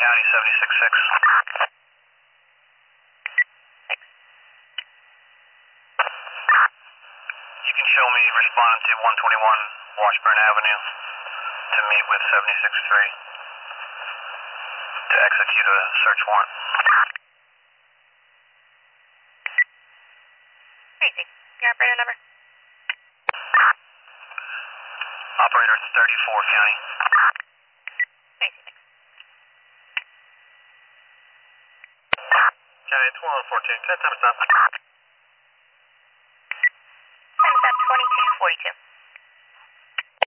County 76-6. You can show me responding to 121 Washburn Avenue to meet with 76-3 to execute a search warrant. Crazy. Your operator number? Operator 34 County. Crazy. County 2114. Time to stop. Time stop 2242.